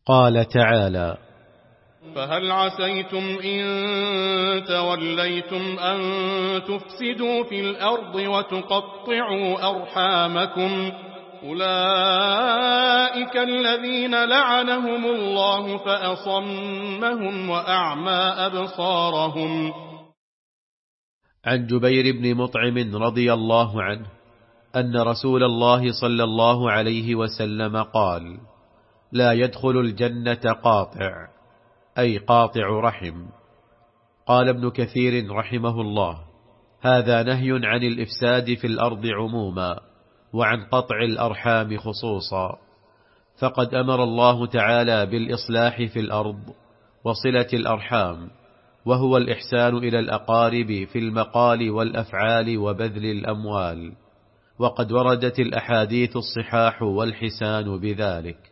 قال تعالى: فهل عسيتم إن توليتم أن تفسدوا في الأرض وتقطعوا أرحامكم أولئك الذين لعنهم الله فأصمهم وأعمى أبصارهم. عن جبير بن مطعم رضي الله عنه أن رسول الله صلى الله عليه وسلم قال: لا يدخل الجنة قاطع، أي قاطع رحم. قال ابن كثير رحمه الله: هذا نهي عن الإفساد في الأرض عموما، وعن قطع الأرحام خصوصا، فقد أمر الله تعالى بالإصلاح في الأرض وصلة الأرحام، وهو الإحسان إلى الأقارب في المقال والأفعال وبذل الأموال، وقد وردت الأحاديث الصحاح والحسان بذلك.